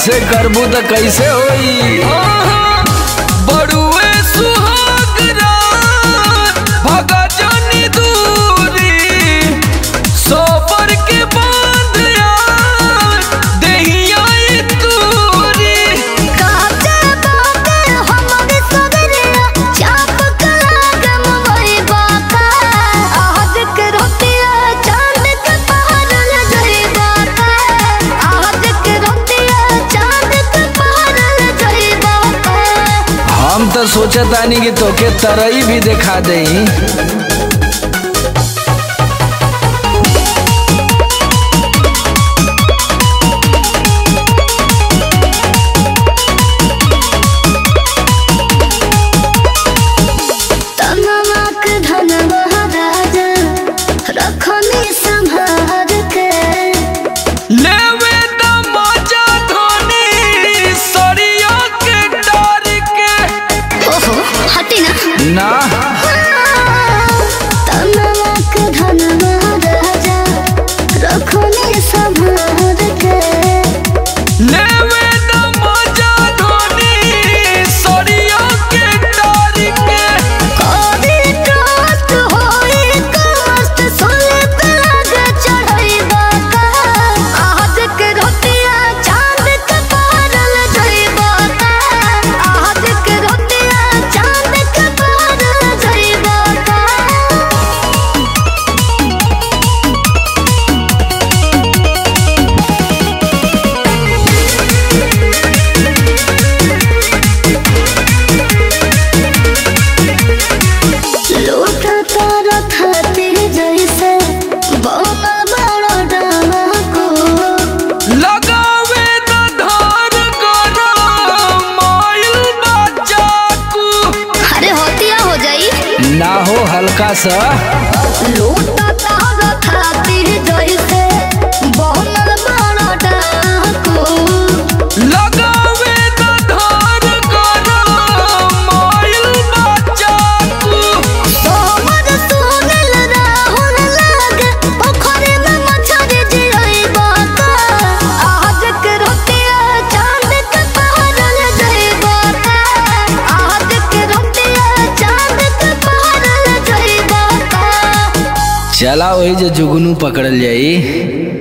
ऐसे करबू तो कैसे होई। बड़ुए सुहाग रात भगा जानी दूरी सोबर के बांध यार देहिया तूरी काटे बाटे हमरे सगरिया चाप कलाग मोई बाका आज के रोटिया चांद के पहाड़ ले गई बाका आज के रोटिया चांद के पहाड़ ले गई बाका। हम तो सोचतानी कि तोके तरई भी दिखा देई। तनवाक धन महाराजा रखनी संभार के लेवे द मजा धोनी सरिया के डार के। ओहो हटी ना ना तनवाक धन महाराजा रखनी संभार के लेवे द मजा धोनी सरिया के डार के। कोरी टोस्ट होई कमस्त सोले पे आगे चढ़ई बाका आज के रोटिया चांद के पहाड़ ले गई बाका आज के रोटिया चांद के पहाड़ ले गई बाका। लूटा तारा खातिर जैसे बनल बड़ा डाको लगावे द धार करो माइल बचाकू। अरे होतिया हो जाई ना हो हल्का सा। लूटा तारा खातिर जैसे बनल बड़ा डाको लगावे द धार करो माइल बचाकू। सोमर सुनल राहुल लागे पोखरी में मछली जियई बाका आज के रोटिया चांद के पहाड़ ले गई बाका आज के रोटिया चांद के पहाड़ ले गई बाका। चला वही जो जुगनू पकड़ल जाई।